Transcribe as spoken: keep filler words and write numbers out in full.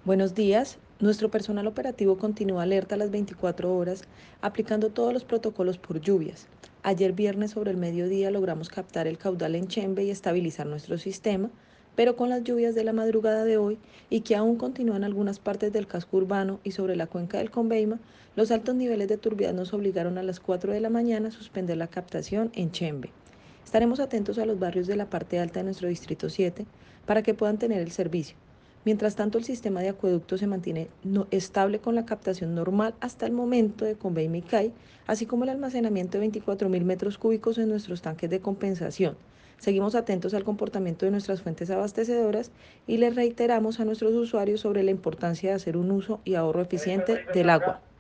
Buenos días. Nuestro personal operativo continúa alerta a las veinticuatro horas, aplicando todos los protocolos por lluvias. Ayer viernes sobre el mediodía logramos captar el caudal en Chembe y estabilizar nuestro sistema, pero con las lluvias de la madrugada de hoy y que aún continúan algunas partes del casco urbano y sobre la cuenca del Conveima, los altos niveles de turbiedad nos obligaron a las cuatro de la mañana a suspender la captación en Chembe. Estaremos atentos a los barrios de la parte alta de nuestro distrito siete para que puedan tener el servicio. Mientras tanto, el sistema de acueducto se mantiene no, estable con la captación normal hasta el momento de Convey y CAI, así como el almacenamiento de veinticuatro mil metros cúbicos en nuestros tanques de compensación. Seguimos atentos al comportamiento de nuestras fuentes abastecedoras y les reiteramos a nuestros usuarios sobre la importancia de hacer un uso y ahorro eficiente del agua.